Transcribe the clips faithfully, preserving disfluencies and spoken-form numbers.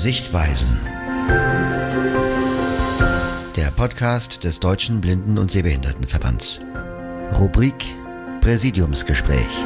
Sichtweisen. Der Podcast des Deutschen Blinden- und Sehbehindertenverbands. Rubrik Präsidiumsgespräch.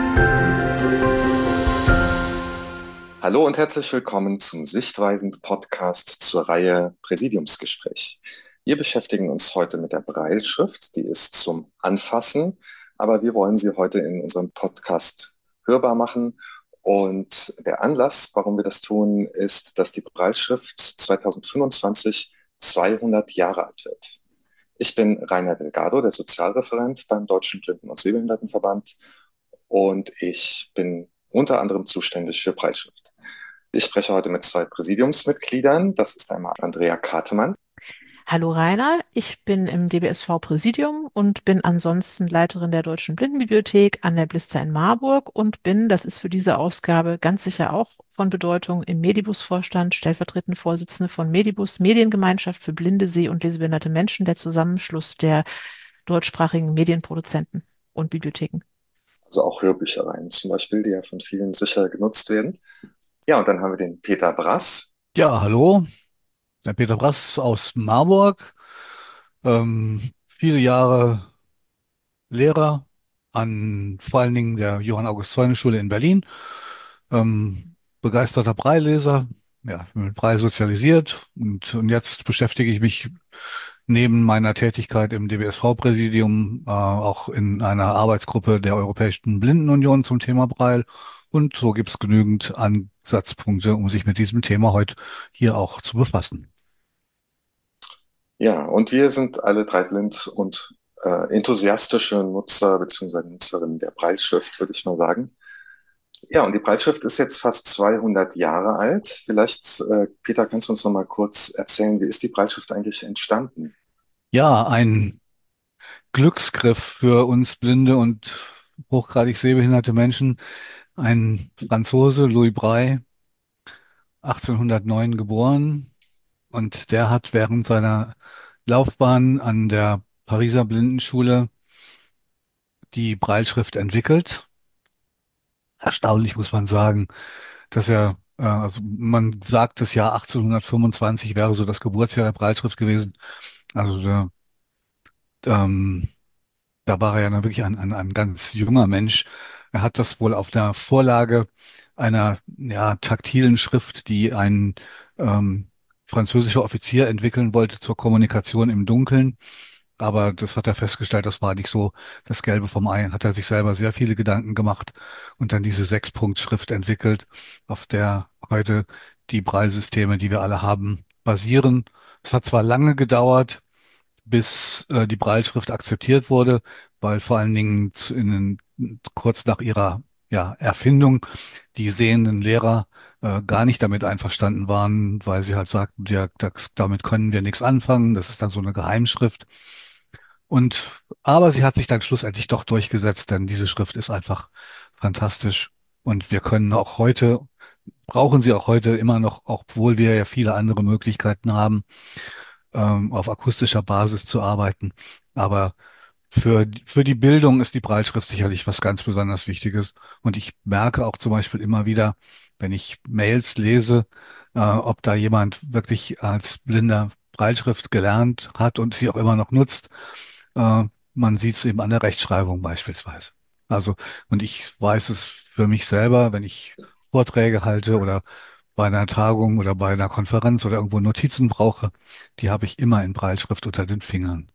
Hallo und herzlich willkommen zum Sichtweisen-Podcast zur Reihe Präsidiumsgespräch. Wir beschäftigen uns heute mit der Brailleschrift, die ist zum Anfassen, aber wir wollen sie heute in unserem Podcast hörbar machen. Und der Anlass, warum wir das tun, ist, dass die Brailleschrift zweitausendfünfundzwanzig zweihundert Jahre alt wird. Ich bin Rainer Delgado, der Sozialreferent beim Deutschen Blinden- und Sehbehindertenverband, und ich bin unter anderem zuständig für Brailleschrift. Ich spreche heute mit zwei Präsidiumsmitgliedern. Das ist einmal Andrea Katemann. Hallo Rainer, ich bin im D B S V-Präsidium und bin ansonsten Leiterin der Deutschen Blindenbibliothek an der Blister in Marburg und bin, das ist für diese Ausgabe ganz sicher auch von Bedeutung, im Medibus-Vorstand, stellvertretende Vorsitzende von Medibus, Mediengemeinschaft für blinde, seh- und lesebehinderte Menschen, der Zusammenschluss der deutschsprachigen Medienproduzenten und Bibliotheken. Also auch Hörbüchereien zum Beispiel, die ja von vielen sicher genutzt werden. Ja, und dann haben wir den Peter Brass. Ja, hallo. Der Peter Brass aus Marburg, ähm, viele Jahre Lehrer an vor allen Dingen der Johann-August-Zäune-Schule in Berlin, ähm, begeisterter Brailleleser, ja, mit Braille sozialisiert und, und jetzt beschäftige ich mich neben meiner Tätigkeit im D B S V-Präsidium äh, auch in einer Arbeitsgruppe der Europäischen Blindenunion zum Thema Braille, und so gibt es genügend Ansatzpunkte, um sich mit diesem Thema heute hier auch zu befassen. Ja, und wir sind alle drei blind und äh, enthusiastische Nutzer bzw. Nutzerinnen der Brailleschrift, würde ich mal sagen. Ja, und die Brailleschrift ist jetzt fast zweihundert Jahre alt. Vielleicht, äh, Peter, kannst du uns noch mal kurz erzählen, wie ist die Brailleschrift eigentlich entstanden? Ja, ein Glücksgriff für uns blinde und hochgradig sehbehinderte Menschen. Ein Franzose, Louis Braille, achtzehnhundertneun geboren, und der hat während seiner Laufbahn an der Pariser Blindenschule die Brailleschrift entwickelt. Erstaunlich muss man sagen, dass er, äh, also man sagt, das Jahr achtzehnhundertfünfundzwanzig wäre so das Geburtsjahr der Brailleschrift gewesen. Also der, ähm, da war er ja dann wirklich ein, ein, ein ganz junger Mensch. Er hat das wohl auf der Vorlage einer ja, taktilen Schrift, die ein ähm, französischer Offizier entwickeln wollte zur Kommunikation im Dunkeln. Aber das hat er festgestellt, das war nicht so das Gelbe vom Ei. Hat er sich selber sehr viele Gedanken gemacht und dann diese Sechspunktschrift entwickelt, auf der heute die Braillesysteme, die wir alle haben, basieren. Es hat zwar lange gedauert, bis äh, die Brailleschrift akzeptiert wurde, weil vor allen Dingen zu- in, den- kurz nach ihrer ja, Erfindung die sehenden Lehrer äh, gar nicht damit einverstanden waren, weil sie halt sagten, ja, das, damit können wir nichts anfangen. Das ist dann so eine Geheimschrift. Und aber sie hat sich dann schlussendlich doch durchgesetzt, denn diese Schrift ist einfach fantastisch. Und wir können auch heute, brauchen sie auch heute immer noch, obwohl wir ja viele andere Möglichkeiten haben, ähm, auf akustischer Basis zu arbeiten. Aber für, für die Bildung ist die Brailleschrift sicherlich was ganz besonders Wichtiges. Und ich merke auch zum Beispiel immer wieder, wenn ich Mails lese, äh, ob da jemand wirklich als Blinder Brailleschrift gelernt hat und sie auch immer noch nutzt. Äh, Man sieht es eben an der Rechtschreibung beispielsweise. Also, und ich weiß es für mich selber, wenn ich Vorträge halte oder bei einer Tagung oder bei einer Konferenz oder irgendwo Notizen brauche, die habe ich immer in Brailleschrift unter den Fingern.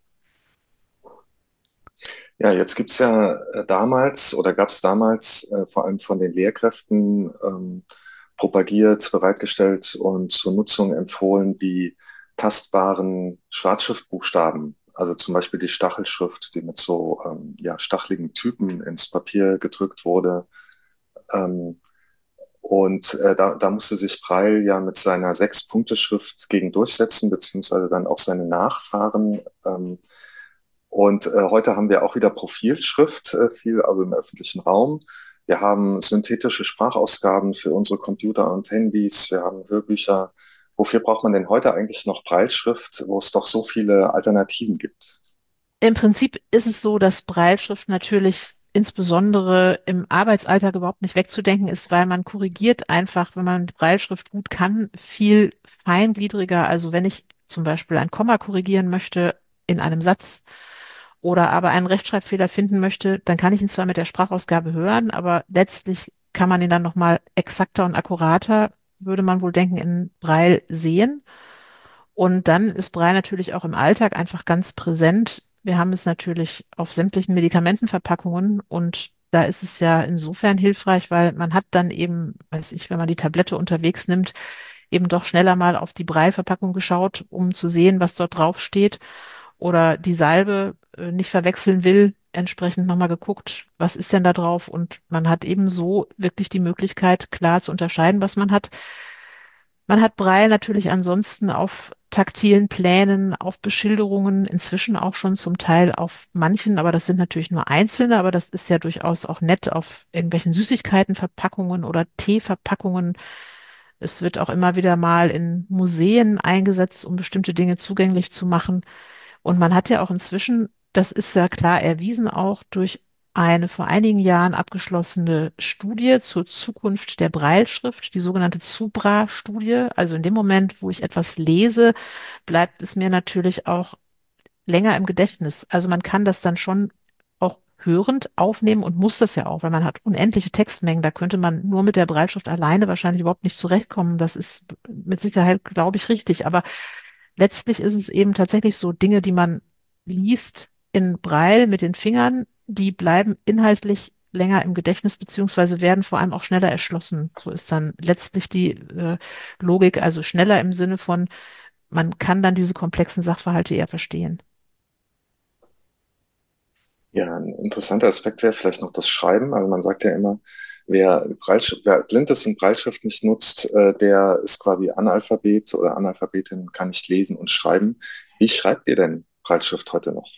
Ja, jetzt gibt's ja äh, damals oder gab es damals äh, vor allem von den Lehrkräften ähm, propagiert, bereitgestellt und zur Nutzung empfohlen die tastbaren Schwarzschriftbuchstaben. Also zum Beispiel die Stachelschrift, die mit so ähm, ja, stacheligen Typen ins Papier gedrückt wurde. Ähm, und äh, da, da musste sich Braille ja mit seiner Sechs-Punkte-Schrift gegen durchsetzen, beziehungsweise dann auch seine Nachfahren. Ähm, und äh, heute haben wir auch wieder Profilschrift, äh, viel, also im öffentlichen Raum. Wir haben synthetische Sprachausgaben für unsere Computer und Handys. Wir haben Hörbücher. Wofür braucht man denn heute eigentlich noch Brailleschrift, wo es doch so viele Alternativen gibt? Im Prinzip ist es so, dass Brailleschrift natürlich insbesondere im Arbeitsalltag überhaupt nicht wegzudenken ist, weil man korrigiert einfach, wenn man die Brailleschrift gut kann, viel feingliedriger. Also wenn ich zum Beispiel ein Komma korrigieren möchte in einem Satz oder aber einen Rechtschreibfehler finden möchte, dann kann ich ihn zwar mit der Sprachausgabe hören, aber letztlich kann man ihn dann nochmal exakter und akkurater, würde man wohl denken, in Braille sehen. Und dann ist Braille natürlich auch im Alltag einfach ganz präsent. Wir haben es natürlich auf sämtlichen Medikamentenverpackungen und da ist es ja insofern hilfreich, weil man hat dann eben, weiß ich, wenn man die Tablette unterwegs nimmt, eben doch schneller mal auf die Braille-Verpackung geschaut, um zu sehen, was dort drauf steht. Oder die Salbe äh, nicht verwechseln will, entsprechend nochmal geguckt, was ist denn da drauf? Und man hat eben so wirklich die Möglichkeit, klar zu unterscheiden, was man hat. Man hat Braille natürlich ansonsten auf taktilen Plänen, auf Beschilderungen, inzwischen auch schon zum Teil auf manchen, aber das sind natürlich nur einzelne, aber das ist ja durchaus auch nett auf irgendwelchen Süßigkeitenverpackungen oder Teeverpackungen. Es wird auch immer wieder mal in Museen eingesetzt, um bestimmte Dinge zugänglich zu machen. Und man hat ja auch inzwischen, das ist ja klar erwiesen, auch durch eine vor einigen Jahren abgeschlossene Studie zur Zukunft der Brailleschrift, die sogenannte Zubra-Studie. Also in dem Moment, wo ich etwas lese, bleibt es mir natürlich auch länger im Gedächtnis. Also man kann das dann schon auch hörend aufnehmen und muss das ja auch, weil man hat unendliche Textmengen. Da könnte man nur mit der Brailleschrift alleine wahrscheinlich überhaupt nicht zurechtkommen. Das ist mit Sicherheit, glaube ich, richtig. Aber letztlich ist es eben tatsächlich so Dinge, die man liest in Braille mit den Fingern, die bleiben inhaltlich länger im Gedächtnis, beziehungsweise werden vor allem auch schneller erschlossen. So ist dann letztlich die äh, Logik, also schneller im Sinne von, man kann dann diese komplexen Sachverhalte eher verstehen. Ja, ein interessanter Aspekt wäre vielleicht noch das Schreiben. Also man sagt ja immer, wer, Breitsch wer blind ist und Breitschrift nicht nutzt, äh, der ist quasi Analphabet oder Analphabetin, kann nicht lesen und schreiben. Wie schreibt ihr denn Breitschrift heute noch?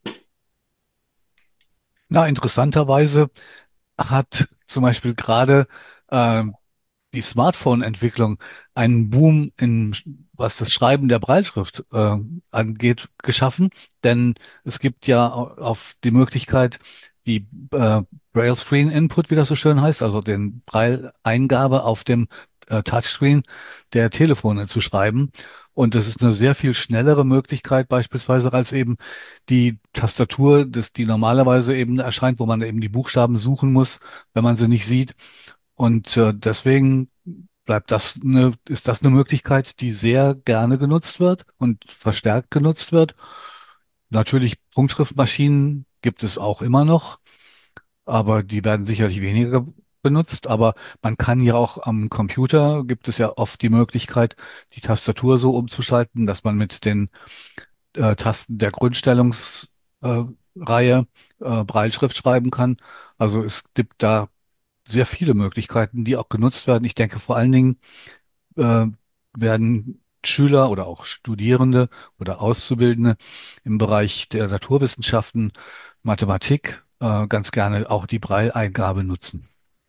Na, interessanterweise hat zum Beispiel gerade äh, die Smartphone-Entwicklung einen Boom in, was das Schreiben der Brailleschrift äh, angeht, geschaffen. Denn es gibt ja au- auf die Möglichkeit, die äh, Braille Screen Input, wie das so schön heißt, also den Braille-Eingabe auf dem äh, Touchscreen der Telefone zu schreiben. Und das ist eine sehr viel schnellere Möglichkeit beispielsweise als eben die Tastatur, das, die normalerweise eben erscheint, wo man eben die Buchstaben suchen muss, wenn man sie nicht sieht. Und äh, deswegen bleibt das eine, ist das eine Möglichkeit, die sehr gerne genutzt wird und verstärkt genutzt wird. Natürlich, Punktschriftmaschinen gibt es auch immer noch, aber die werden sicherlich weniger benutzt. Aber man kann ja auch am Computer, gibt es ja oft die Möglichkeit, die Tastatur so umzuschalten, dass man mit den äh, Tasten der Grundstellungsreihe äh, Reihe, äh, Brailleschrift schreiben kann. Also es gibt da sehr viele Möglichkeiten, die auch genutzt werden. Ich denke, vor allen Dingen äh, werden Schüler oder auch Studierende oder Auszubildende im Bereich der Naturwissenschaften, Mathematik äh, ganz gerne auch die Braille-Eingabe nutzen.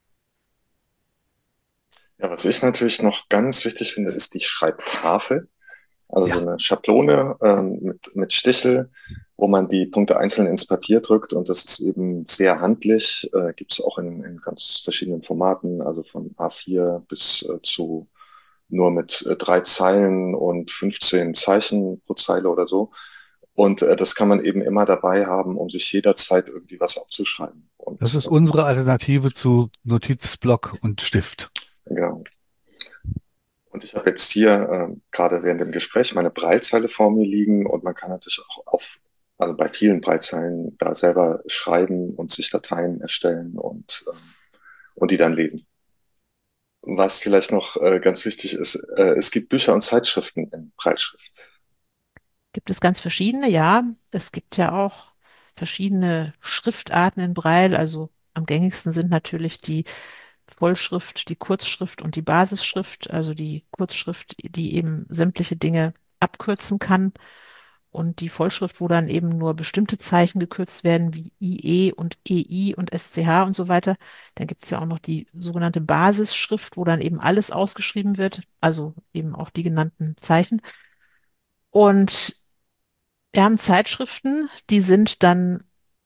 Ja, was ich natürlich noch ganz wichtig finde, ist die Schreibtafel. Also so Ja, eine Schablone ähm, mit, mit Stichel, wo man die Punkte einzeln ins Papier drückt. Und das ist eben sehr handlich. Äh, gibt es auch in, in ganz verschiedenen Formaten, also von A vier bis äh, zu nur mit äh, drei Zeilen und fünfzehn Zeichen pro Zeile oder so. Und äh, das kann man eben immer dabei haben, um sich jederzeit irgendwie was aufzuschreiben. das Und ist ähm, unsere Alternative zu Notizblock und Stift. genau. Und ich habe jetzt hier ähm, gerade während dem Gespräch meine Braillezeile vor mir liegen und man kann natürlich auch auf, also bei vielen Breitzeilen da selber schreiben und sich Dateien erstellen und, ähm, und die dann lesen. Was vielleicht noch äh, ganz wichtig ist, äh, es gibt Bücher und Zeitschriften in Breitschrift. Gibt es ganz verschiedene, ja. Es gibt ja auch verschiedene Schriftarten in Braille. Also am gängigsten sind natürlich die Vollschrift, die Kurzschrift und die Basisschrift, also die Kurzschrift, die eben sämtliche Dinge abkürzen kann und die Vollschrift, wo dann eben nur bestimmte Zeichen gekürzt werden, wie I E und E I und S C H und so weiter. Dann gibt es ja auch noch die sogenannte Basisschrift, wo dann eben alles ausgeschrieben wird, also eben auch die genannten Zeichen. Und wir haben Zeitschriften, die sind dann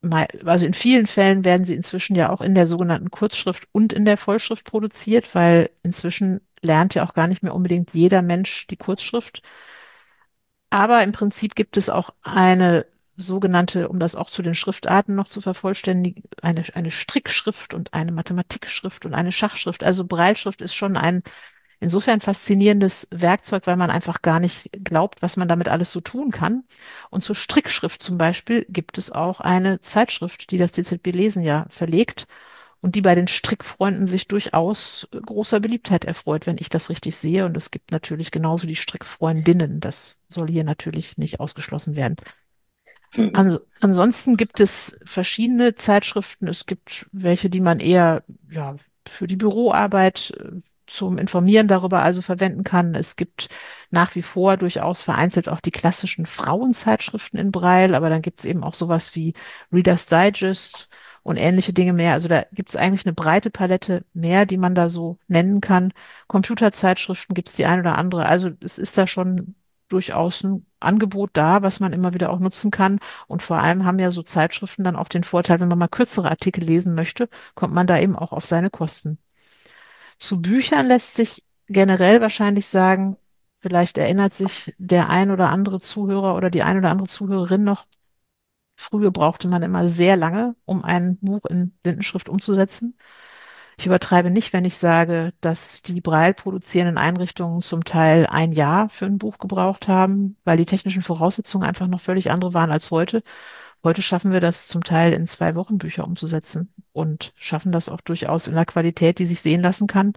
also in vielen Fällen werden sie inzwischen ja auch in der sogenannten Kurzschrift und in der Vollschrift produziert, weil inzwischen lernt ja auch gar nicht mehr unbedingt jeder Mensch die Kurzschrift. Aber im Prinzip gibt es auch eine sogenannte, um das auch zu den Schriftarten noch zu vervollständigen, eine, eine Strickschrift und eine Mathematikschrift und eine Schachschrift. Also Brailleschrift ist schon ein insofern faszinierendes Werkzeug, weil man einfach gar nicht glaubt, was man damit alles so tun kann. Und zur Strickschrift zum Beispiel gibt es auch eine Zeitschrift, die das D Z B Lesen ja verlegt und die bei den Strickfreunden sich durchaus großer Beliebtheit erfreut, wenn ich das richtig sehe. Und es gibt natürlich genauso die Strickfreundinnen. Das soll hier natürlich nicht ausgeschlossen werden. An, ansonsten gibt es verschiedene Zeitschriften. Es gibt welche, die man eher ja, für die Büroarbeit äh, zum Informieren darüber also verwenden kann. Es gibt nach wie vor durchaus vereinzelt auch die klassischen Frauenzeitschriften in Braille, aber dann gibt es eben auch sowas wie Reader's Digest und ähnliche Dinge mehr. Also da gibt es eigentlich eine breite Palette mehr, die man da so nennen kann. Computerzeitschriften gibt es die ein oder andere. Also es ist da schon durchaus ein Angebot da, was man immer wieder auch nutzen kann. Und vor allem haben ja so Zeitschriften dann auch den Vorteil, wenn man mal kürzere Artikel lesen möchte, kommt man da eben auch auf seine Kosten. Zu Büchern lässt sich generell wahrscheinlich sagen, vielleicht erinnert sich der ein oder andere Zuhörer oder die ein oder andere Zuhörerin noch, früher brauchte man immer sehr lange, um ein Buch in Blindenschrift umzusetzen. Ich übertreibe nicht, wenn ich sage, dass die Braille produzierenden Einrichtungen zum Teil ein Jahr für ein Buch gebraucht haben, weil die technischen Voraussetzungen einfach noch völlig andere waren als heute. Heute schaffen wir das zum Teil in zwei Wochen Bücher umzusetzen und schaffen das auch durchaus in einer Qualität, die sich sehen lassen kann.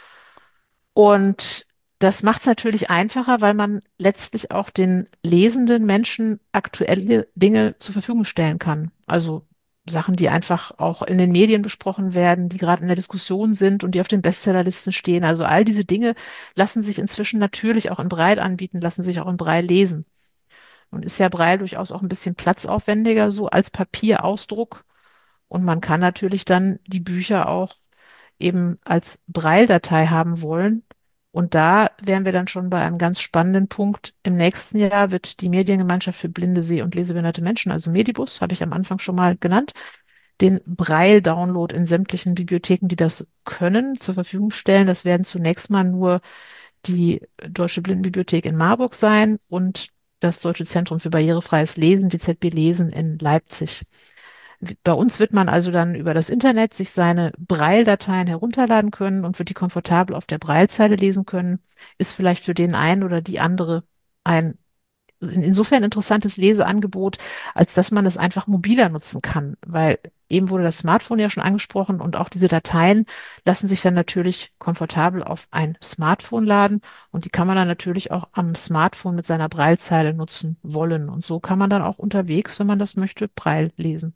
Und das macht es natürlich einfacher, weil man letztlich auch den lesenden Menschen aktuelle Dinge zur Verfügung stellen kann. Also Sachen, die einfach auch in den Medien besprochen werden, die gerade in der Diskussion sind und die auf den Bestsellerlisten stehen. Also all diese Dinge lassen sich inzwischen natürlich auch in Braille anbieten, lassen sich auch in Braille lesen. Und ist ja Braille durchaus auch ein bisschen platzaufwendiger, so als Papierausdruck. Und man kann natürlich dann die Bücher auch eben als Braille-Datei haben wollen. Und da wären wir dann schon bei einem ganz spannenden Punkt. Im nächsten Jahr wird die Mediengemeinschaft für blinde, seh- und lesebehinderte Menschen, also Medibus, habe ich am Anfang schon mal genannt, den Braille-Download in sämtlichen Bibliotheken, die das können, zur Verfügung stellen. Das werden zunächst mal nur die Deutsche Blindenbibliothek in Marburg sein und das Deutsche Zentrum für barrierefreies Lesen, D Z B Lesen in Leipzig. Bei uns wird man also dann über das Internet sich seine Braille-Dateien herunterladen können und wird die komfortabel auf der Braillezeile lesen können. Ist vielleicht für den einen oder die andere ein insofern interessantes Leseangebot, als dass man es einfach mobiler nutzen kann, weil eben wurde das Smartphone ja schon angesprochen und auch diese Dateien lassen sich dann natürlich komfortabel auf ein Smartphone laden und die kann man dann natürlich auch am Smartphone mit seiner Braillezeile nutzen wollen. Und so kann man dann auch unterwegs, wenn man das möchte, Braille lesen.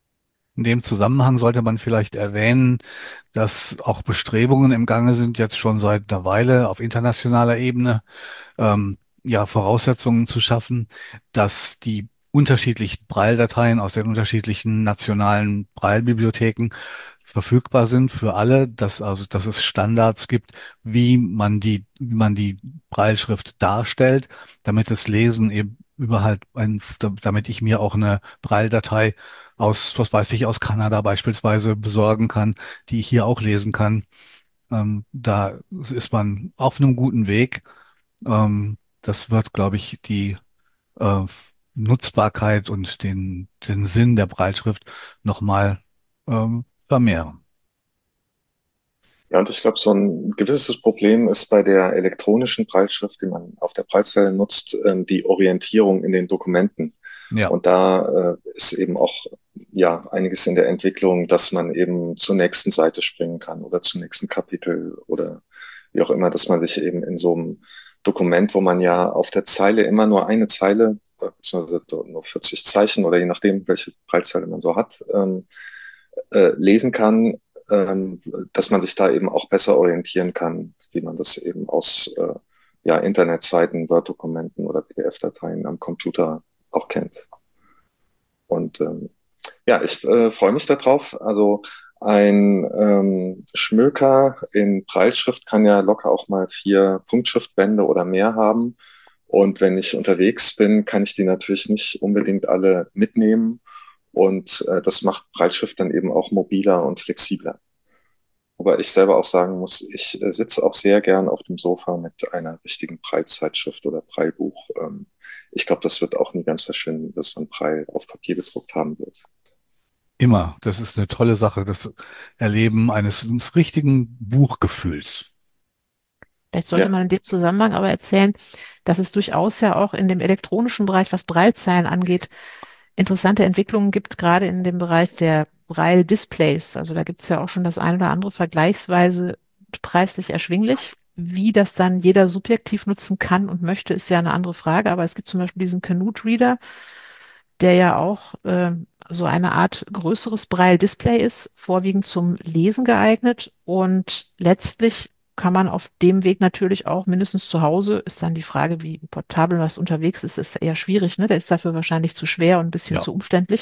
In dem Zusammenhang sollte man vielleicht erwähnen, dass auch Bestrebungen im Gange sind, jetzt schon seit einer Weile auf internationaler Ebene, ähm, ja, Voraussetzungen zu schaffen, dass die unterschiedlichen Braille-Dateien aus den unterschiedlichen nationalen Braille-Bibliotheken verfügbar sind für alle, dass also, dass es Standards gibt, wie man die, wie man die Brailleschrift darstellt, damit das Lesen eben überhaupt ein, damit ich mir auch eine Braille-Datei aus, was weiß ich, aus Kanada beispielsweise besorgen kann, die ich hier auch lesen kann. Ähm, da ist man auf einem guten Weg. Ähm, das wird, glaube ich, die äh, Nutzbarkeit und den, den Sinn der Breitschrift nochmal ähm, vermehren. Ja, und ich glaube, so ein gewisses Problem ist bei der elektronischen Breitschrift, die man auf der Breitzeile nutzt, ähm, die Orientierung in den Dokumenten. Ja, Und da äh, ist eben auch ja einiges in der Entwicklung, dass man eben zur nächsten Seite springen kann oder zum nächsten Kapitel oder wie auch immer, dass man sich eben in so einem Dokument, wo man ja auf der Zeile immer nur eine Zeile, äh, beziehungsweise nur vierzig Zeichen oder je nachdem, welche Breitzeile man so hat, ähm, äh, lesen kann, ähm, dass man sich da eben auch besser orientieren kann, wie man das eben aus äh, ja, Internetseiten, Word-Dokumenten oder P D F-Dateien am Computer auch kennt. Und ähm, ja, ich äh, freue mich darauf. Also ein ähm, Schmöker in Brailleschrift kann ja locker auch mal vier Punktschriftbände oder mehr haben. Und wenn ich unterwegs bin, kann ich die natürlich nicht unbedingt alle mitnehmen. Und äh, das macht Breitschrift dann eben auch mobiler und flexibler. Wobei ich selber auch sagen muss, ich äh, sitze auch sehr gern auf dem Sofa mit einer richtigen Braillezeitschrift oder Braillebuch. Ähm, ich glaube, das wird auch nie ganz verschwinden, dass man Braille auf Papier gedruckt haben wird. Immer. Das ist eine tolle Sache, das Erleben eines richtigen Buchgefühls. Vielleicht sollte Ja, man in dem Zusammenhang aber erzählen, dass es durchaus ja auch in dem elektronischen Bereich, was Braillezeilen angeht, interessante Entwicklungen gibt, gerade in dem Bereich der Braille-Displays. Also da gibt es ja auch schon das eine oder andere vergleichsweise preislich erschwinglich. Wie das dann jeder subjektiv nutzen kann und möchte, ist ja eine andere Frage. Aber es gibt zum Beispiel diesen Canute Reader, der ja auch äh, so eine Art größeres Braille-Display ist, vorwiegend zum Lesen geeignet. Und letztlich kann man auf dem Weg natürlich auch mindestens zu Hause, ist dann die Frage, wie portabel was unterwegs ist, ist eher schwierig, ne? Der ist dafür wahrscheinlich zu schwer und ein bisschen Ja. zu umständlich.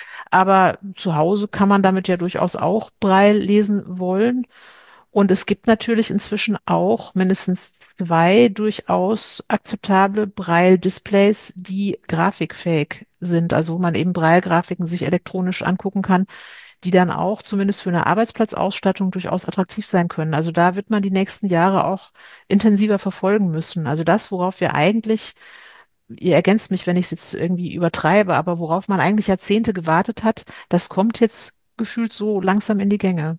Aber zu Hause kann man damit ja durchaus auch Braille lesen wollen. Und es gibt natürlich inzwischen auch mindestens zwei durchaus akzeptable Braille-Displays, die grafikfähig sind, also wo man eben Braille-Grafiken sich elektronisch angucken kann, die dann auch zumindest für eine Arbeitsplatzausstattung durchaus attraktiv sein können. Also da wird man die nächsten Jahre auch intensiver verfolgen müssen. Also das, worauf wir eigentlich, ihr ergänzt mich, wenn ich es jetzt irgendwie übertreibe, aber worauf man eigentlich Jahrzehnte gewartet hat, das kommt jetzt gefühlt so langsam in die Gänge.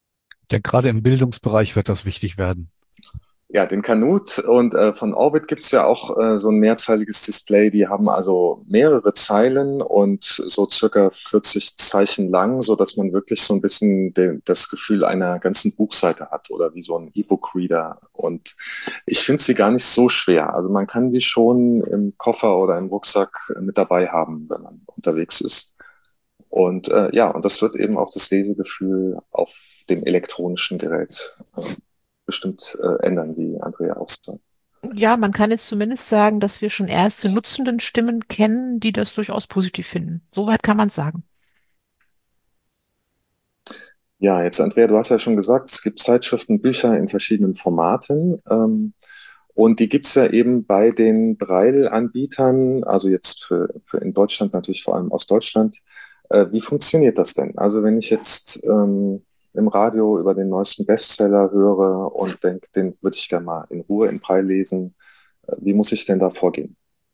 Ja, gerade im Bildungsbereich wird das wichtig werden. ja, den Canute und äh, von Orbit gibt's ja auch äh, so ein mehrzeiliges Display. Die haben also mehrere Zeilen und so circa vierzig Zeichen lang, so dass man wirklich so ein bisschen de das Gefühl einer ganzen Buchseite hat oder wie so ein E-Book-Reader. Und ich finde sie gar nicht so schwer. Also man kann die schon im Koffer oder im Rucksack mit dabei haben, wenn man unterwegs ist. Und äh, ja, und das wird eben auch das Lesegefühl auf dem elektronischen Gerät äh, bestimmt äh, ändern, wie Andrea auch sagt. Ja, man kann jetzt zumindest sagen, dass wir schon erste nutzenden Stimmen kennen, die das durchaus positiv finden. Soweit kann man es sagen. Ja, jetzt Andrea, du hast ja schon gesagt, es gibt Zeitschriften, Bücher in verschiedenen Formaten. Ähm, und die gibt's ja eben bei den Braille-Anbietern, also jetzt für, für in Deutschland natürlich vor allem aus Deutschland. Äh, wie funktioniert das denn? Also wenn ich jetzt ähm, im Radio über den neuesten Bestseller höre und denke, den würde ich gerne mal in Ruhe in Braille lesen, äh, wie muss ich denn da vorgehen?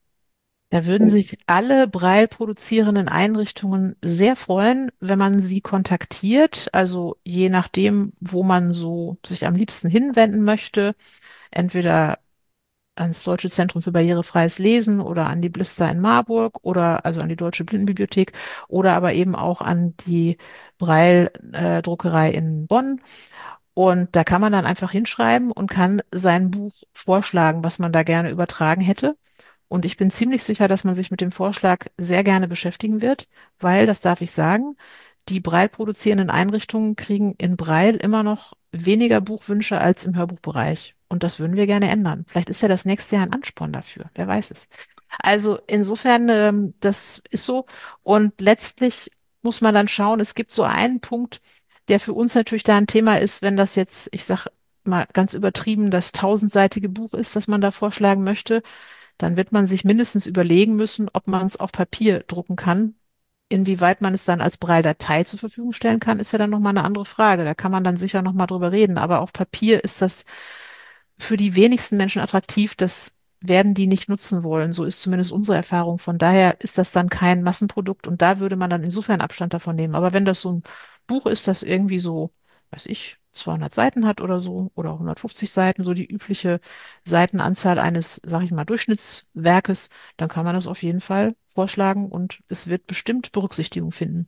Da würden Und, sich alle Braille produzierenden Einrichtungen sehr freuen, wenn man sie kontaktiert. Also je nachdem, wo man so sich am liebsten hinwenden möchte, entweder ans Deutsche Zentrum für barrierefreies Lesen oder an die Blister in Marburg oder also an die Deutsche Blindenbibliothek oder aber eben auch an die Braille-Druckerei in Bonn. Und da kann man dann einfach hinschreiben und kann sein Buch vorschlagen, was man da gerne übertragen hätte. Und ich bin ziemlich sicher, dass man sich mit dem Vorschlag sehr gerne beschäftigen wird, weil, das darf ich sagen, die Braille produzierenden Einrichtungen kriegen in Braille immer noch weniger Buchwünsche als im Hörbuchbereich. Und das würden wir gerne ändern. Vielleicht ist ja das nächste Jahr ein Ansporn dafür. Wer weiß es. Also insofern, ähm, das ist so. Und letztlich muss man dann schauen, es gibt so einen Punkt, der für uns natürlich da ein Thema ist, wenn das jetzt, ich sag mal ganz übertrieben, das tausendseitige Buch ist, das man da vorschlagen möchte, dann wird man sich mindestens überlegen müssen, ob man es auf Papier drucken kann. Inwieweit man es dann als Braille-Datei zur Verfügung stellen kann, ist ja dann nochmal eine andere Frage. Da kann man dann sicher nochmal drüber reden. Aber auf Papier ist das für die wenigsten Menschen attraktiv. Das werden die nicht nutzen wollen. So ist zumindest unsere Erfahrung. Von daher ist das dann kein Massenprodukt und da würde man dann insofern Abstand davon nehmen. Aber wenn das so ein Buch ist, das irgendwie so, weiß ich, zweihundert Seiten hat oder so oder hundertfünfzig Seiten, so die übliche Seitenanzahl eines, sag ich mal, Durchschnittswerkes, dann kann man das auf jeden Fall vorschlagen und es wird bestimmt Berücksichtigung finden.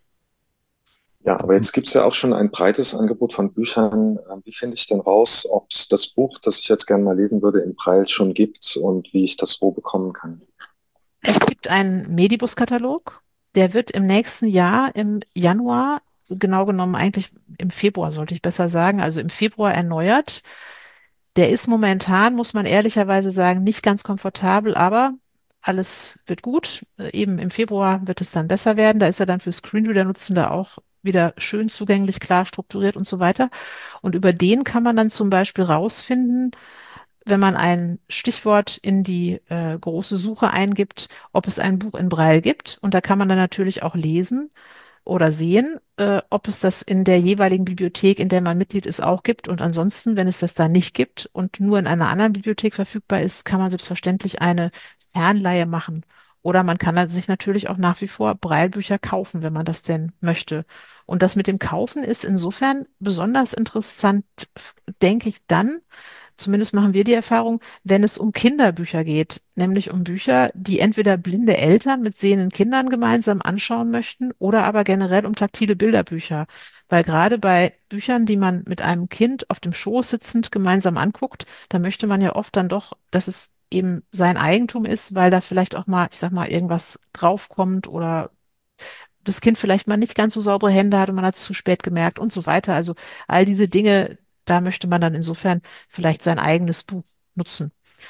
ja, aber jetzt gibt's ja auch schon ein breites Angebot von Büchern. Ähm, Wie finde ich denn raus, ob es das Buch, das ich jetzt gerne mal lesen würde, in Braille schon gibt und wie ich das wo bekommen kann? Es gibt einen Medibus-Katalog, der wird im nächsten Jahr, im Januar, genau genommen eigentlich im Februar, sollte ich besser sagen, also im Februar erneuert. Der ist momentan, muss man ehrlicherweise sagen, nicht ganz komfortabel, aber alles wird gut. Äh, Eben im Februar wird es dann besser werden. Da ist er dann für Screenreader-Nutzende auch wieder schön zugänglich, klar strukturiert und so weiter. Und über den kann man dann zum Beispiel rausfinden, wenn man ein Stichwort in die äh, große Suche eingibt, ob es ein Buch in Braille gibt. Und da kann man dann natürlich auch lesen oder sehen, äh, ob es das in der jeweiligen Bibliothek, in der man Mitglied ist, auch gibt. Und ansonsten, wenn es das da nicht gibt und nur in einer anderen Bibliothek verfügbar ist, kann man selbstverständlich eine Fernleihe machen. Oder man kann dann sich natürlich auch nach wie vor Braillebücher kaufen, wenn man das denn möchte. Und das mit dem Kaufen ist insofern besonders interessant, denke ich dann, zumindest machen wir die Erfahrung, wenn es um Kinderbücher geht, nämlich um Bücher, die entweder blinde Eltern mit sehenden Kindern gemeinsam anschauen möchten oder aber generell um taktile Bilderbücher. Weil gerade bei Büchern, die man mit einem Kind auf dem Schoß sitzend gemeinsam anguckt, da möchte man ja oft dann doch, dass es eben sein Eigentum ist, weil da vielleicht auch mal, ich sag mal, irgendwas draufkommt oder das Kind vielleicht mal nicht ganz so saubere Hände hat und man hat es zu spät gemerkt und so weiter. Also all diese Dinge, da möchte man dann insofern vielleicht sein eigenes Buch nutzen.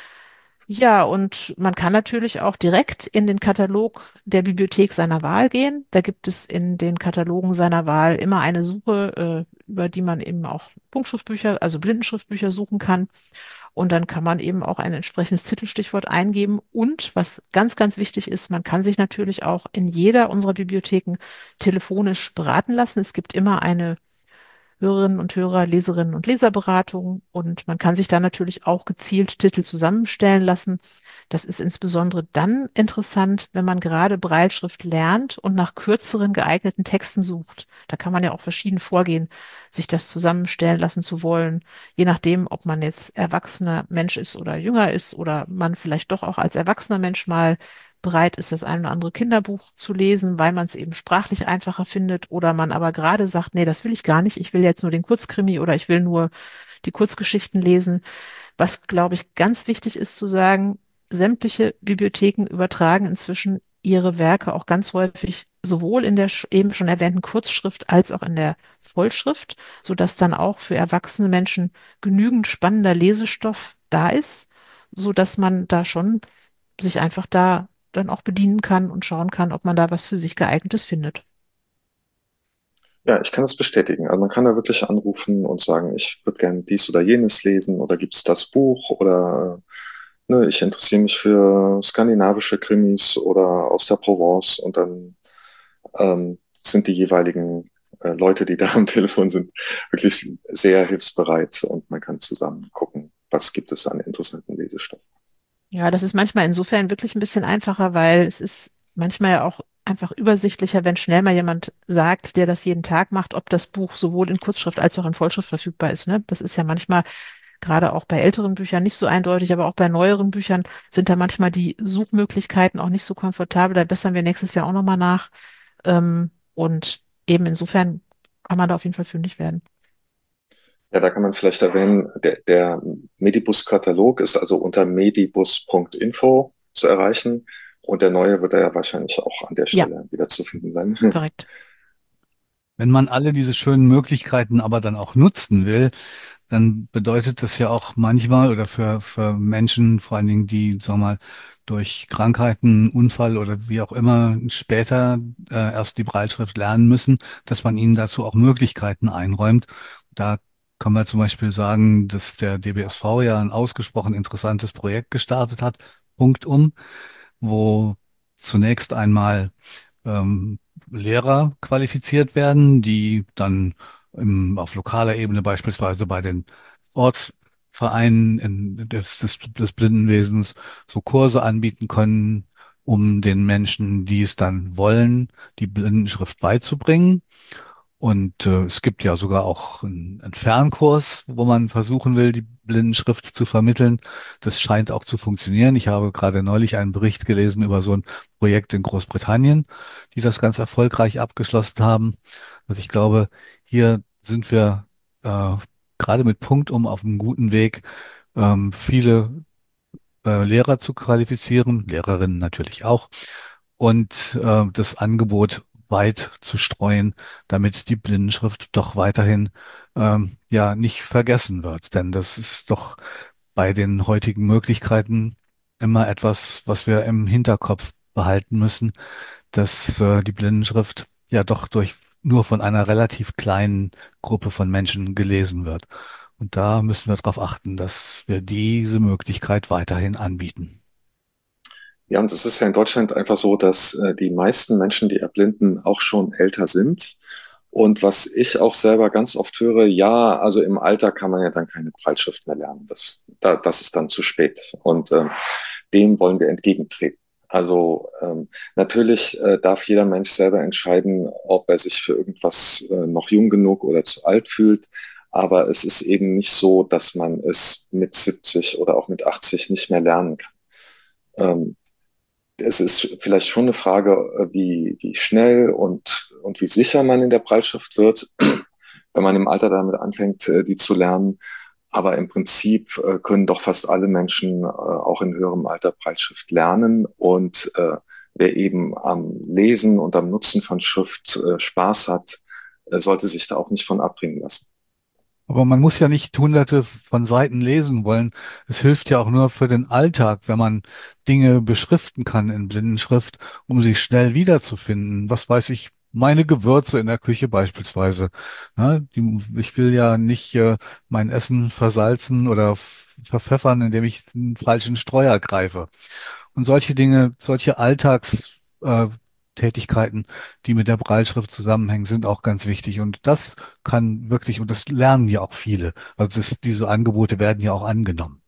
Ja, und man kann natürlich auch direkt in den Katalog der Bibliothek seiner Wahl gehen. Da gibt es in den Katalogen seiner Wahl immer eine Suche, äh, über die man eben auch Punktschriftbücher, also Blindenschriftbücher suchen kann. Und dann kann man eben auch ein entsprechendes Titelstichwort eingeben. Und was ganz, ganz wichtig ist, man kann sich natürlich auch in jeder unserer Bibliotheken telefonisch beraten lassen. Es gibt immer eine Hörerinnen und Hörer, Leserinnen und Leserberatung und man kann sich da natürlich auch gezielt Titel zusammenstellen lassen. Das ist insbesondere dann interessant, wenn man gerade Brailleschrift lernt und nach kürzeren geeigneten Texten sucht. Da kann man ja auch verschieden vorgehen, sich das zusammenstellen lassen zu wollen, je nachdem, ob man jetzt erwachsener Mensch ist oder jünger ist oder man vielleicht doch auch als erwachsener Mensch mal bereit ist, das ein oder andere Kinderbuch zu lesen, weil man es eben sprachlich einfacher findet oder man aber gerade sagt, nee, das will ich gar nicht, ich will jetzt nur den Kurzkrimi oder ich will nur die Kurzgeschichten lesen. Was, glaube ich, ganz wichtig ist zu sagen, sämtliche Bibliotheken übertragen inzwischen ihre Werke auch ganz häufig sowohl in der sch- eben schon erwähnten Kurzschrift als auch in der Vollschrift, sodass dann auch für erwachsene Menschen genügend spannender Lesestoff da ist, sodass man da schon sich einfach da dann auch bedienen kann und schauen kann, ob man da was für sich geeignetes findet. Ja, ich kann das bestätigen. Also man kann da wirklich anrufen und sagen, ich würde gerne dies oder jenes lesen oder gibt es das Buch oder ne, ich interessiere mich für skandinavische Krimis oder aus der Provence und dann ähm, sind die jeweiligen äh, Leute, die da am Telefon sind, wirklich sehr hilfsbereit und man kann zusammen gucken, was gibt es an interessanten Lesestoff. Ja, das ist manchmal insofern wirklich ein bisschen einfacher, weil es ist manchmal ja auch einfach übersichtlicher, wenn schnell mal jemand sagt, der das jeden Tag macht, ob das Buch sowohl in Kurzschrift als auch in Vollschrift verfügbar ist. Ne? Das ist ja manchmal gerade auch bei älteren Büchern nicht so eindeutig, aber auch bei neueren Büchern sind da manchmal die Suchmöglichkeiten auch nicht so komfortabel. Da bessern wir nächstes Jahr auch nochmal nach. Ähm, und eben insofern kann man da auf jeden Fall fündig werden. Ja, da kann man vielleicht erwähnen, der, der Medibus-Katalog ist also unter medibus Punkt info zu erreichen und der neue wird ja wahrscheinlich auch an der Ja, Stelle wieder zu finden sein. korrekt. Wenn man alle diese schönen Möglichkeiten aber dann auch nutzen will, dann bedeutet das ja auch manchmal oder für, für Menschen, vor allen Dingen, die, sag mal, durch Krankheiten, Unfall oder wie auch immer später äh, erst die Brailleschrift lernen müssen, dass man ihnen dazu auch Möglichkeiten einräumt. Da kann man zum Beispiel sagen, dass der D B S V ja ein ausgesprochen interessantes Projekt gestartet hat, Punktum, wo zunächst einmal ähm, Lehrer qualifiziert werden, die dann im, auf lokaler Ebene beispielsweise bei den Ortsvereinen in, des, des, des Blindenwesens so Kurse anbieten können, um den Menschen, die es dann wollen, die Blindenschrift beizubringen. Und äh, es gibt ja sogar auch einen, einen Fernkurs, wo man versuchen will, die Blindenschrift zu vermitteln. Das scheint auch zu funktionieren. Ich habe gerade neulich einen Bericht gelesen über so ein Projekt in Großbritannien, die das ganz erfolgreich abgeschlossen haben. Also ich glaube, hier sind wir äh, gerade mit Punktum auf einem guten Weg, ähm, viele äh, Lehrer zu qualifizieren, Lehrerinnen natürlich auch, und äh, das Angebot weit zu streuen, damit die Blindenschrift doch weiterhin ähm, ja nicht vergessen wird. Denn das ist doch bei den heutigen Möglichkeiten immer etwas, was wir im Hinterkopf behalten müssen, dass äh, die Blindenschrift ja doch durch nur von einer relativ kleinen Gruppe von Menschen gelesen wird. Und da müssen wir darauf achten, dass wir diese Möglichkeit weiterhin anbieten. Ja, und es ist ja in Deutschland einfach so, dass äh, die meisten Menschen, die erblinden, auch schon älter sind. Und was ich auch selber ganz oft höre, ja, also im Alter kann man ja dann keine Breitschrift mehr lernen. Das, da, das ist dann zu spät. Und ähm, dem wollen wir entgegentreten. Also ähm, natürlich äh, darf jeder Mensch selber entscheiden, ob er sich für irgendwas äh, noch jung genug oder zu alt fühlt. Aber es ist eben nicht so, dass man es mit siebzig oder auch mit achtzig nicht mehr lernen kann. Ähm, Es ist vielleicht schon eine Frage, äh, wie, wie schnell und, und wie sicher man in der Breitschrift wird, wenn man im Alter damit anfängt, äh, die zu lernen. Aber im Prinzip äh, können doch fast alle Menschen äh, auch in höherem Alter Breitschrift lernen. Und äh, wer eben am Lesen und am Nutzen von Schrift äh, Spaß hat, äh, sollte sich da auch nicht von abbringen lassen. Aber man muss ja nicht hunderte von Seiten lesen wollen. Es hilft ja auch nur für den Alltag, wenn man Dinge beschriften kann in Blindenschrift, um sie schnell wiederzufinden. Was weiß ich, meine Gewürze in der Küche beispielsweise. Ja, die, ich will ja nicht äh, mein Essen versalzen oder f- verpfeffern, indem ich einen falschen Streuer greife. Und solche Dinge, solche Alltags, äh, Tätigkeiten, die mit der Brailleschrift zusammenhängen, sind auch ganz wichtig. Und das kann wirklich, und das lernen ja auch viele. Also das, diese Angebote werden ja auch angenommen.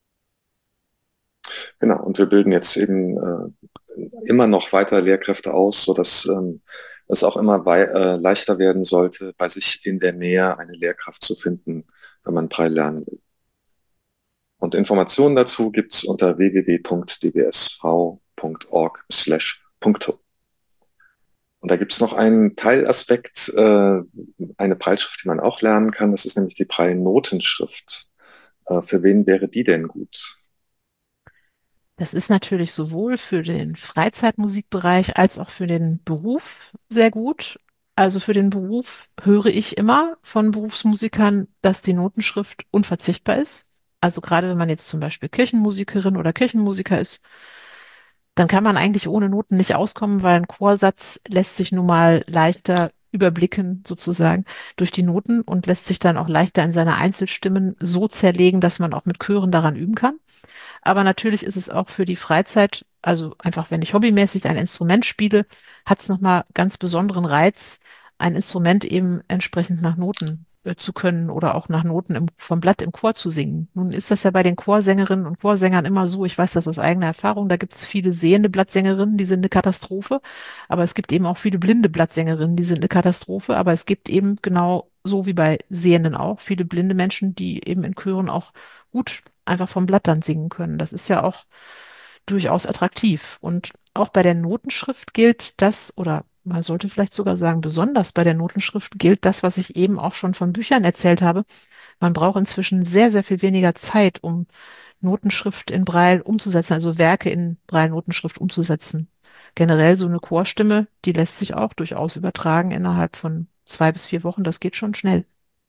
Genau, und wir bilden jetzt eben äh, immer noch weiter Lehrkräfte aus, sodass ähm, es auch immer wei äh, leichter werden sollte, bei sich in der Nähe eine Lehrkraft zu finden, wenn man Braille lernen will. Und Informationen dazu gibt's unter w w w punkt d b s v punkt org slash punkto. Und da gibt's noch einen Teilaspekt, äh, eine Brailleschrift, die man auch lernen kann. Das ist nämlich die Braille-Notenschrift. Äh, für wen wäre die denn gut? Das ist natürlich sowohl für den Freizeitmusikbereich als auch für den Beruf sehr gut. Also für den Beruf höre ich immer von Berufsmusikern, dass die Notenschrift unverzichtbar ist. Also gerade wenn man jetzt zum Beispiel Kirchenmusikerin oder Kirchenmusiker ist, dann kann man eigentlich ohne Noten nicht auskommen, weil ein Chorsatz lässt sich nun mal leichter überblicken, sozusagen, durch die Noten und lässt sich dann auch leichter in seine Einzelstimmen so zerlegen, dass man auch mit Chören daran üben kann. Aber natürlich ist es auch für die Freizeit, also einfach, wenn ich hobbymäßig ein Instrument spiele, hat es nochmal ganz besonderen Reiz, ein Instrument eben entsprechend nach Noten äh, zu können oder auch nach Noten im, vom Blatt im Chor zu singen. Nun ist das ja bei den Chorsängerinnen und Chorsängern immer so, ich weiß das aus eigener Erfahrung, da gibt es viele sehende Blattsängerinnen, die sind eine Katastrophe, aber es gibt eben auch viele blinde Blattsängerinnen, die sind eine Katastrophe, aber es gibt eben genau so wie bei Sehenden auch viele blinde Menschen, die eben in Chören auch gut einfach vom Blatt dann singen können. Das ist ja auch durchaus attraktiv. Und auch bei der Notenschrift gilt das, oder man sollte vielleicht sogar sagen, besonders bei der Notenschrift gilt das, was ich eben auch schon von Büchern erzählt habe. Man braucht inzwischen sehr, sehr viel weniger Zeit, um Notenschrift in Braille umzusetzen, also Werke in Braille-Notenschrift umzusetzen. Generell so eine Chorstimme, die lässt sich auch durchaus übertragen innerhalb von zwei bis vier Wochen. Das geht schon schnell.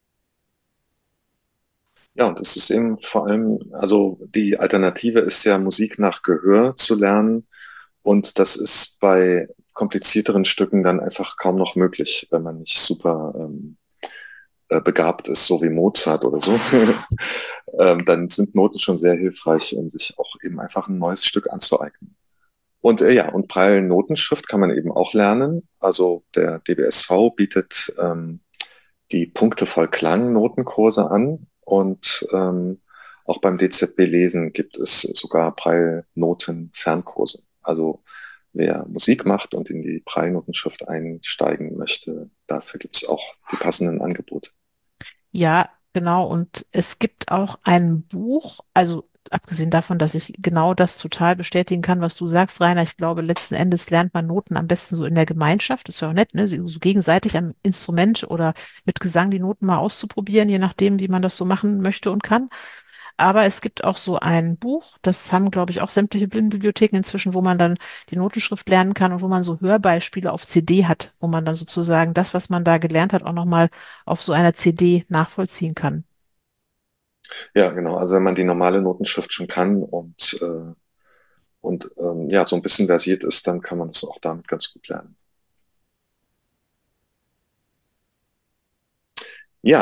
Ja, und es ist eben vor allem, also die Alternative ist ja Musik nach Gehör zu lernen. Und das ist bei komplizierteren Stücken dann einfach kaum noch möglich, wenn man nicht super ähm, äh, begabt ist, so wie Mozart oder so. ähm, dann sind Noten schon sehr hilfreich, um sich auch eben einfach ein neues Stück anzueignen. Und äh, ja, und Braille-Notenschrift kann man eben auch lernen. Also der D B S V bietet ähm, die Punkte voll Klang Notenkurse an und ähm, auch beim D Z B Lesen gibt es sogar Braille-Noten Fernkurse. Also wer Musik macht und in die Braille-Notenschrift einsteigen möchte, dafür gibt es auch die passenden Angebote. Ja, genau. Und es gibt auch ein Buch, also abgesehen davon, dass ich genau das total bestätigen kann, was du sagst, Rainer. Ich glaube, letzten Endes lernt man Noten am besten so in der Gemeinschaft. Ist ja auch nett, ne? So so gegenseitig am Instrument oder mit Gesang die Noten mal auszuprobieren, je nachdem, wie man das so machen möchte und kann. Aber es gibt auch so ein Buch, das haben, glaube ich, auch sämtliche Blindenbibliotheken inzwischen, wo man dann die Notenschrift lernen kann und wo man so Hörbeispiele auf C D hat, wo man dann sozusagen das, was man da gelernt hat, auch nochmal auf so einer C D nachvollziehen kann. Ja, genau. Also wenn man die normale Notenschrift schon kann und, äh, und ähm, ja, so ein bisschen versiert ist, dann kann man es auch damit ganz gut lernen. Ja,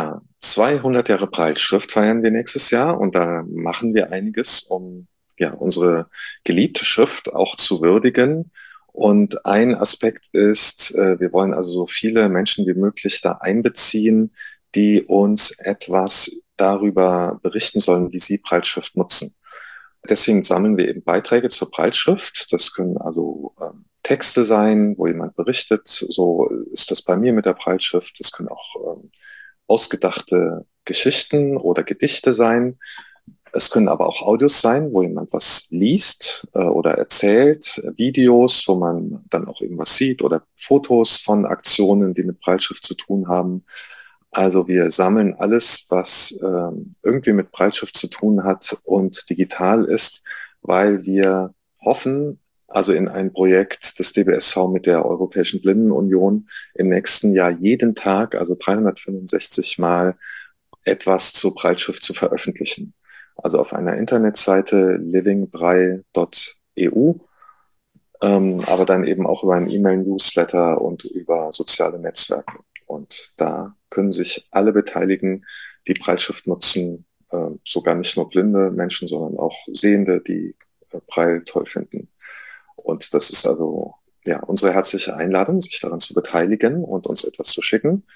zweihundert Jahre Breitschrift feiern wir nächstes Jahr und da machen wir einiges, um ja unsere geliebte Schrift auch zu würdigen. Und ein Aspekt ist, äh, wir wollen also so viele Menschen wie möglich da einbeziehen, die uns etwas darüber berichten sollen, wie sie Breitschrift nutzen. Deswegen sammeln wir eben Beiträge zur Breitschrift. Das können also ähm, Texte sein, wo jemand berichtet. So ist das bei mir mit der Breitschrift. Das können auch ähm, ausgedachte Geschichten oder Gedichte sein. Es können aber auch Audios sein, wo jemand was liest äh, oder erzählt, Videos, wo man dann auch irgendwas sieht oder Fotos von Aktionen, die mit Breitschrift zu tun haben. Also wir sammeln alles, was ähm, irgendwie mit Breitschrift zu tun hat und digital ist, weil wir hoffen, also in ein Projekt des D B S V mit der Europäischen Blindenunion im nächsten Jahr jeden Tag, also dreihundertfünfundsechzig Mal, etwas zur Breitschrift zu veröffentlichen. Also auf einer Internetseite livingbraille punkt e u, ähm, aber dann eben auch über einen E-Mail-Newsletter und über soziale Netzwerke. Und da können sich alle beteiligen, die Breitschrift nutzen, äh, sogar nicht nur blinde Menschen, sondern auch Sehende, die äh, Braille toll finden. Und das ist also ja unsere herzliche Einladung, sich daran zu beteiligen und uns etwas zu schicken.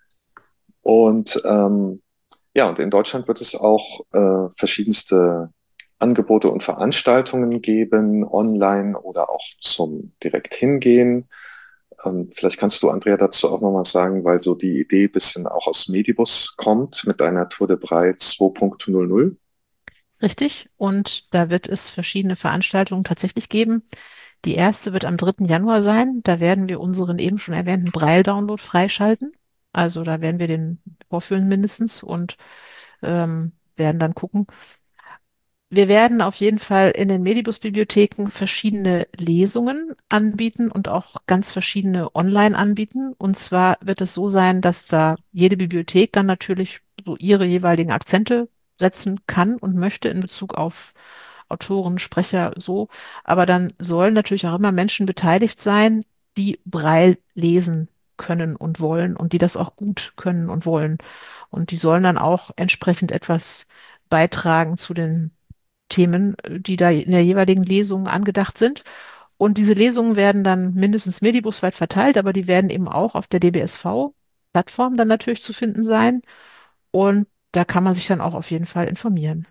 Und ähm, ja, und in Deutschland wird es auch äh, verschiedenste Angebote und Veranstaltungen geben, online oder auch zum direkt hingehen. Ähm, vielleicht kannst du, Andrea, dazu auch noch mal sagen, weil so die Idee ein bisschen auch aus Medibus kommt mit einer Tour de Braille zwei Punkt null null. Richtig. Und da wird es verschiedene Veranstaltungen tatsächlich geben. Die erste wird am dritten Januar sein. Da werden wir unseren eben schon erwähnten Braille-Download freischalten. Also da werden wir den vorführen mindestens und ähm, werden dann gucken. Wir werden auf jeden Fall in den Medibus-Bibliotheken verschiedene Lesungen anbieten und auch ganz verschiedene online anbieten. Und zwar wird es so sein, dass da jede Bibliothek dann natürlich so ihre jeweiligen Akzente setzen kann und möchte in Bezug auf Autoren, Sprecher, so. Aber dann sollen natürlich auch immer Menschen beteiligt sein, die Braille lesen können und wollen und die das auch gut können und wollen. Und die sollen dann auch entsprechend etwas beitragen zu den Themen, die da in der jeweiligen Lesung angedacht sind. Und diese Lesungen werden dann mindestens medibusweit verteilt, aber die werden eben auch auf der D B S V-Plattform dann natürlich zu finden sein. Und da kann man sich dann auch auf jeden Fall informieren.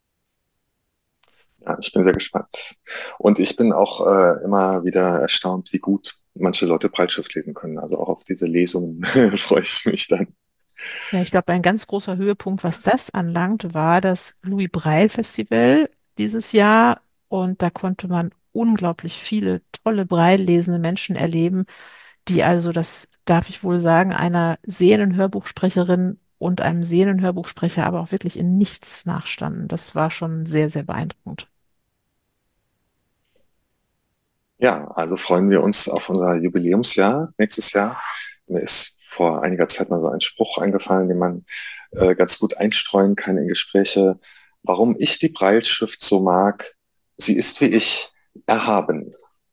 Ja, ich bin sehr gespannt. Und ich bin auch äh, immer wieder erstaunt, wie gut manche Leute Breitschrift lesen können. Also auch auf diese Lesungen freue ich mich dann. Ja, ich glaube, ein ganz großer Höhepunkt, was das anlangt, war das Louis Braille Festival dieses Jahr. Und da konnte man unglaublich viele tolle Braille lesende Menschen erleben, die also, das darf ich wohl sagen, einer sehenden Hörbuchsprecherin und einem sehenden Hörbuchsprecher aber auch wirklich in nichts nachstanden. Das war schon sehr, sehr beeindruckend. Ja, also freuen wir uns auf unser Jubiläumsjahr nächstes Jahr. Mir ist vor einiger Zeit mal so ein Spruch eingefallen, den man äh, ganz gut einstreuen kann in Gespräche. Warum ich die Brailleschrift so mag, sie ist wie ich, erhaben.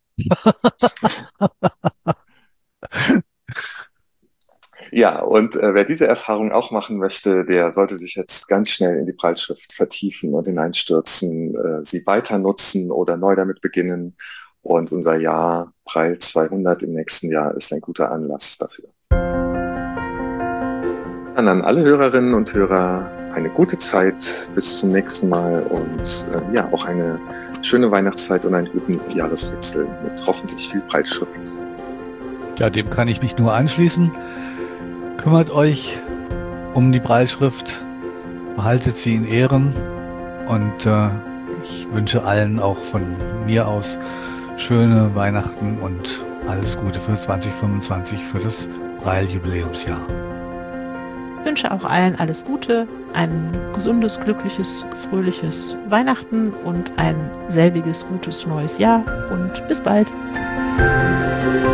Ja, und äh, wer diese Erfahrung auch machen möchte, der sollte sich jetzt ganz schnell in die Brailleschrift vertiefen und hineinstürzen, äh, sie weiter nutzen oder neu damit beginnen. Und unser Jahr Braille zweihundert im nächsten Jahr ist ein guter Anlass dafür. Dann an alle Hörerinnen und Hörer eine gute Zeit, bis zum nächsten Mal und äh, ja, auch eine schöne Weihnachtszeit und einen guten Jahreswechsel mit hoffentlich viel Breitschrift. Ja, dem kann ich mich nur anschließen. Kümmert euch um die Brailleschrift, behaltet sie in Ehren und äh, ich wünsche allen auch von mir aus schöne Weihnachten und alles Gute für zwanzig fünfundzwanzig, für das Braille-Jubiläumsjahr. Ich wünsche auch allen alles Gute, ein gesundes, glückliches, fröhliches Weihnachten und ein selbiges, gutes neues Jahr und bis bald.